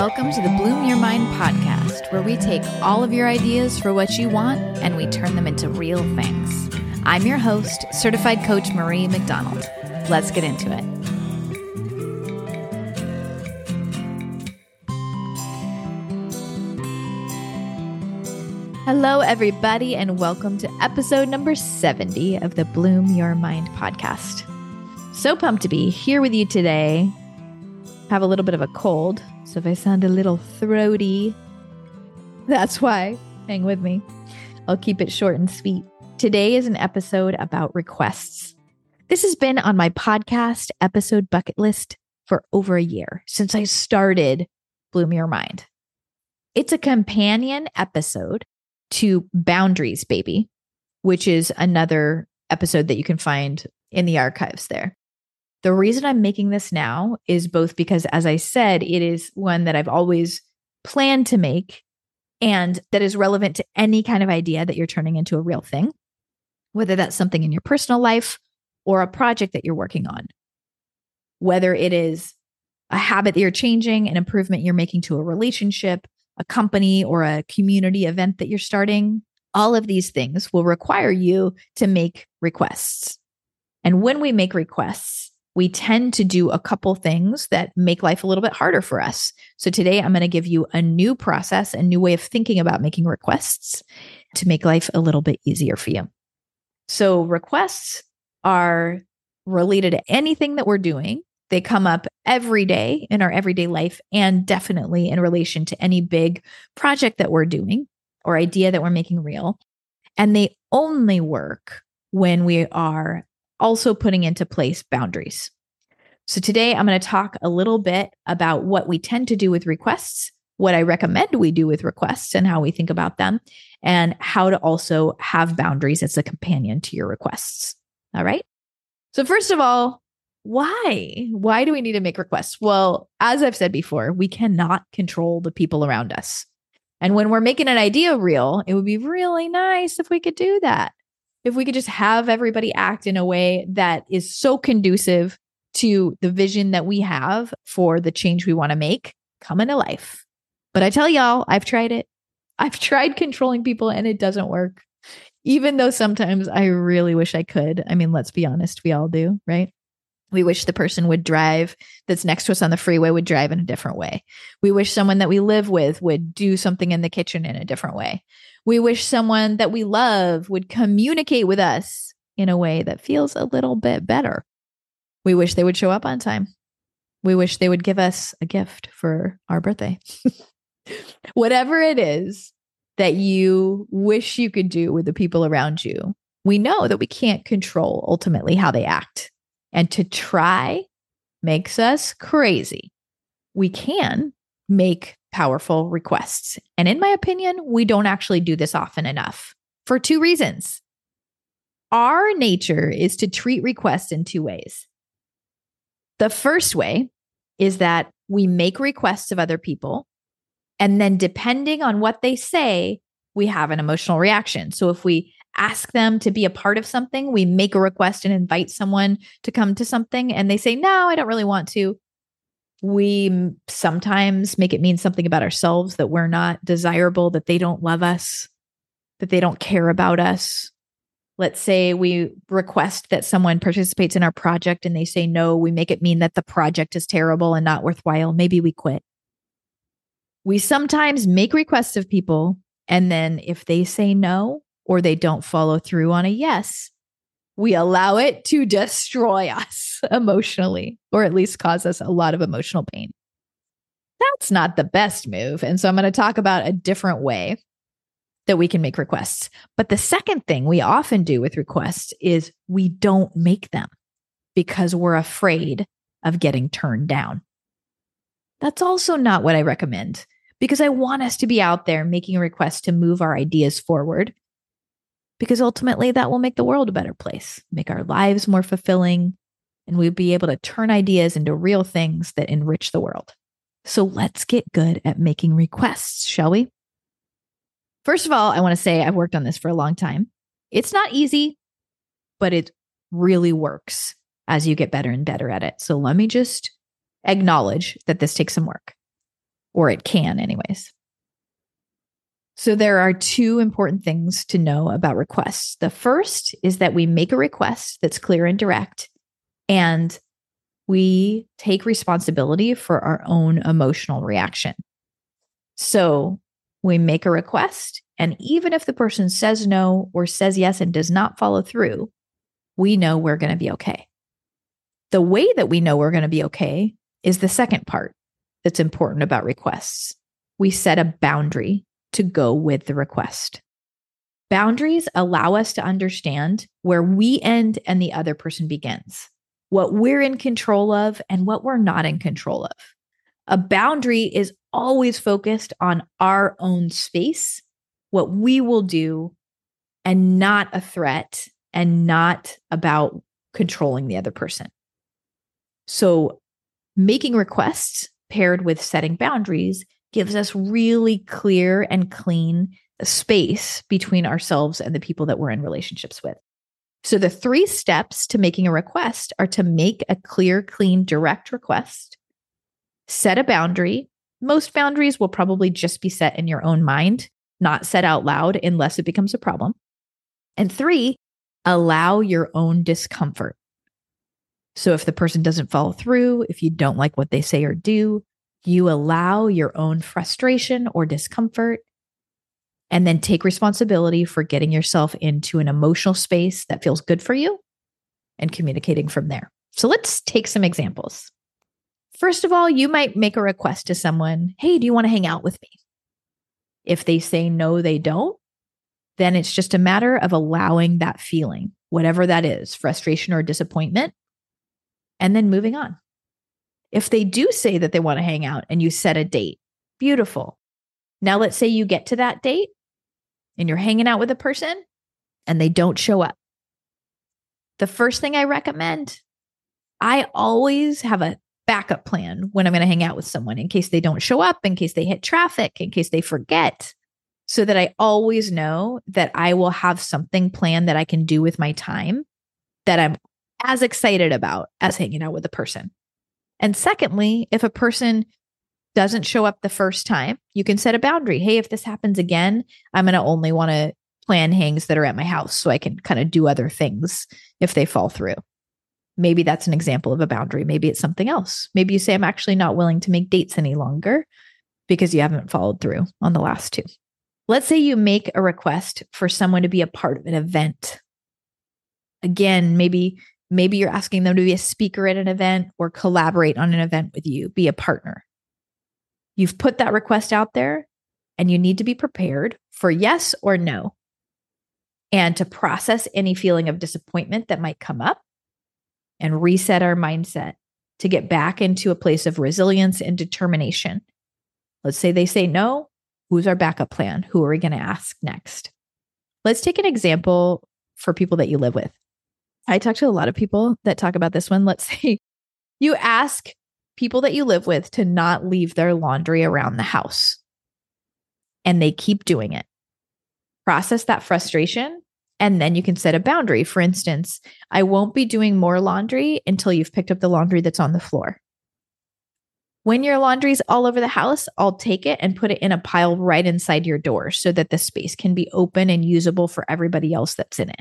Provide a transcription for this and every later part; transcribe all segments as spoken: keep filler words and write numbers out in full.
Welcome to the Bloom Your Mind podcast, where we take all of your ideas for what you want and we turn them into real things. I'm your host, certified coach Marie McDonald. Let's get into it. Hello, everybody, and welcome to episode number seventy of the Bloom Your Mind podcast. So pumped to be here with you today. Have a little bit of a cold, so if I sound a little throaty, that's why. Hang with me. I'll keep it short and sweet. Today is an episode about requests. This has been on my podcast episode bucket list for over a year, since I started Bloom Your Mind. It's a companion episode to Boundaries, Baby, which is another episode that you can find in the archives there. The reason I'm making this now is both because, as I said, it is one that I've always planned to make and that is relevant to any kind of idea that you're turning into a real thing, whether that's something in your personal life or a project that you're working on, whether it is a habit that you're changing, an improvement you're making to a relationship, a company, or a community event that you're starting. All of these things will require you to make requests. And when we make requests, we tend to do a couple things that make life a little bit harder for us. So today I'm going to give you a new process, a new way of thinking about making requests to make life a little bit easier for you. So requests are related to anything that we're doing. They come up every day in our everyday life and definitely in relation to any big project that we're doing or idea that we're making real. And they only work when we are also putting into place boundaries. So today I'm going to talk a little bit about what we tend to do with requests, what I recommend we do with requests and how we think about them, and how to also have boundaries as a companion to your requests. All right. So first of all, why? Why do we need to make requests? Well, as I've said before, we cannot control the people around us. And when we're making an idea real, it would be really nice if we could do that. If we could just have everybody act in a way that is so conducive to the vision that we have for the change we want to make come into life. But I tell y'all, I've tried it. I've tried controlling people and it doesn't work. Even though sometimes I really wish I could. I mean, let's be honest, we all do, right? We wish the person would drive that's next to us on the freeway would drive in a different way. We wish someone that we live with would do something in the kitchen in a different way. We wish someone that we love would communicate with us in a way that feels a little bit better. We wish they would show up on time. We wish they would give us a gift for our birthday. Whatever it is that you wish you could do with the people around you, we know that we can't control ultimately how they act. And to try makes us crazy. We can make powerful requests. And in my opinion, we don't actually do this often enough for two reasons. Our nature is to treat requests in two ways. The first way is that we make requests of other people, and then depending on what they say, we have an emotional reaction. So if we ask them to be a part of something, we make a request and invite someone to come to something, and they say, no, I don't really want to. We sometimes make it mean something about ourselves, that we're not desirable, that they don't love us, that they don't care about us. Let's say we request that someone participates in our project and they say no. We make it mean that the project is terrible and not worthwhile. Maybe we quit. We sometimes make requests of people, and then if they say no or they don't follow through on a yes, we allow it to destroy us emotionally, or at least cause us a lot of emotional pain. That's not the best move. And so I'm going to talk about a different way that we can make requests. But the second thing we often do with requests is we don't make them because we're afraid of getting turned down. That's also not what I recommend, because I want us to be out there making requests to move our ideas forward, because ultimately that will make the world a better place, make our lives more fulfilling, and we'll be able to turn ideas into real things that enrich the world. So let's get good at making requests, shall we? First of all, I want to say I've worked on this for a long time. It's not easy, but it really works as you get better and better at it. So let me just acknowledge that this takes some work. or it can anyways. So there are two important things to know about requests. The first is that we make a request that's clear and direct, and we take responsibility for our own emotional reaction. So we make a request, and even if the person says no or says yes and does not follow through, we know we're going to be okay. The way that we know we're going to be okay is the second part that's important about requests. We set a boundary to go with the request. Boundaries allow us to understand where we end and the other person begins, what we're in control of and what we're not in control of. A boundary is always focused on our own space, what we will do, and not a threat and not about controlling the other person. So making requests paired with setting boundaries gives us really clear and clean space between ourselves and the people that we're in relationships with. So the three steps to making a request are to make a clear, clean, direct request, set a boundary. Most boundaries will probably just be set in your own mind, not said out loud unless it becomes a problem. And three, allow your own discomfort. So if the person doesn't follow through, if you don't like what they say or do, you allow your own frustration or discomfort, and then take responsibility for getting yourself into an emotional space that feels good for you and communicating from there. So let's take some examples. First of all, you might make a request to someone, hey, do you want to hang out with me? If they say no, they don't, then it's just a matter of allowing that feeling, whatever that is, frustration or disappointment, and then moving on. If they do say that they want to hang out and you set a date, beautiful. Now let's say you get to that date and you're hanging out with a person and they don't show up. The first thing I recommend, I always have a backup plan when I'm going to hang out with someone in case they don't show up, in case they hit traffic, in case they forget, so that I always know that I will have something planned that I can do with my time that I'm as excited about as hanging out with a person. And secondly, if a person doesn't show up the first time, you can set a boundary. Hey, if this happens again, I'm going to only want to plan hangs that are at my house so I can kind of do other things if they fall through. Maybe that's an example of a boundary. Maybe it's something else. Maybe you say, I'm actually not willing to make dates any longer because you haven't followed through on the last two. Let's say you make a request for someone to be a part of an event. Again, maybe Maybe you're asking them to be a speaker at an event or collaborate on an event with you, be a partner. You've put that request out there and you need to be prepared for yes or no, and to process any feeling of disappointment that might come up and reset our mindset to get back into a place of resilience and determination. Let's say they say no. Who's our backup plan? Who are we going to ask next? Let's take an example for people that you live with. I talk to a lot of people that talk about this one. Let's say you ask people that you live with to not leave their laundry around the house, and they keep doing it. Process that frustration, and then you can set a boundary. For instance, I won't be doing more laundry until you've picked up the laundry that's on the floor. When your laundry's all over the house, I'll take it and put it in a pile right inside your door so that the space can be open and usable for everybody else that's in it.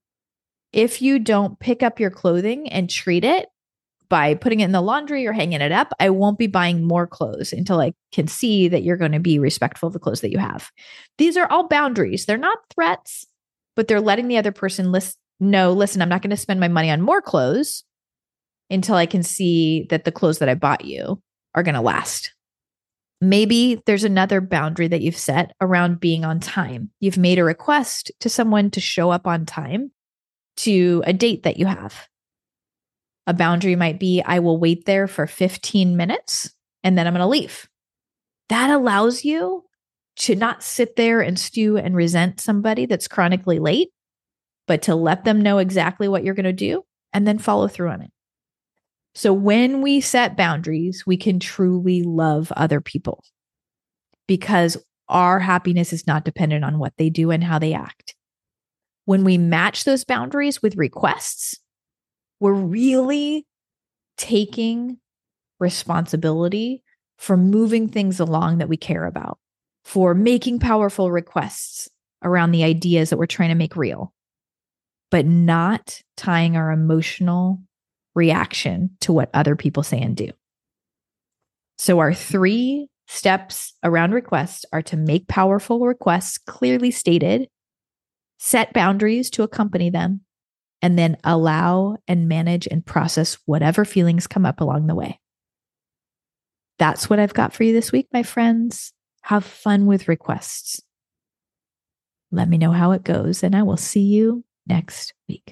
If you don't pick up your clothing and treat it by putting it in the laundry or hanging it up, I won't be buying more clothes until I can see that you're going to be respectful of the clothes that you have. These are all boundaries. They're not threats, but they're letting the other person list, know, listen, I'm not going to spend my money on more clothes until I can see that the clothes that I bought you are going to last. Maybe there's another boundary that you've set around being on time. You've made a request to someone to show up on time to a date that you have. A boundary might be, I will wait there for fifteen minutes and then I'm going to leave. That allows you to not sit there and stew and resent somebody that's chronically late, but to let them know exactly what you're going to do and then follow through on it. So when we set boundaries, we can truly love other people because our happiness is not dependent on what they do and how they act. When we match those boundaries with requests, we're really taking responsibility for moving things along that we care about, for making powerful requests around the ideas that we're trying to make real, but not tying our emotional reaction to what other people say and do. So our three steps around requests are to make powerful requests clearly stated, set boundaries to accompany them, and then allow and manage and process whatever feelings come up along the way. That's what I've got for you this week, my friends. Have fun with requests. Let me know how it goes, and I will see you next week.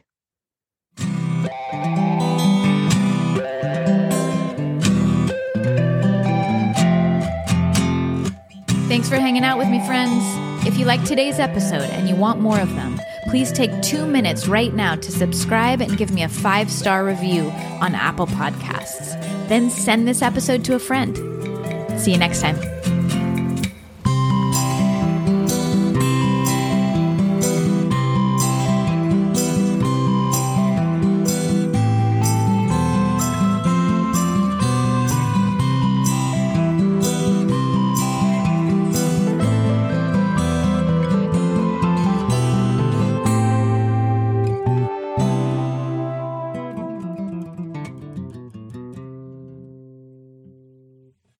Thanks for hanging out with me, friends. If you like today's episode and you want more of them, please take two minutes right now to subscribe and give me a five-star review on Apple Podcasts. Then send this episode to a friend. See you next time.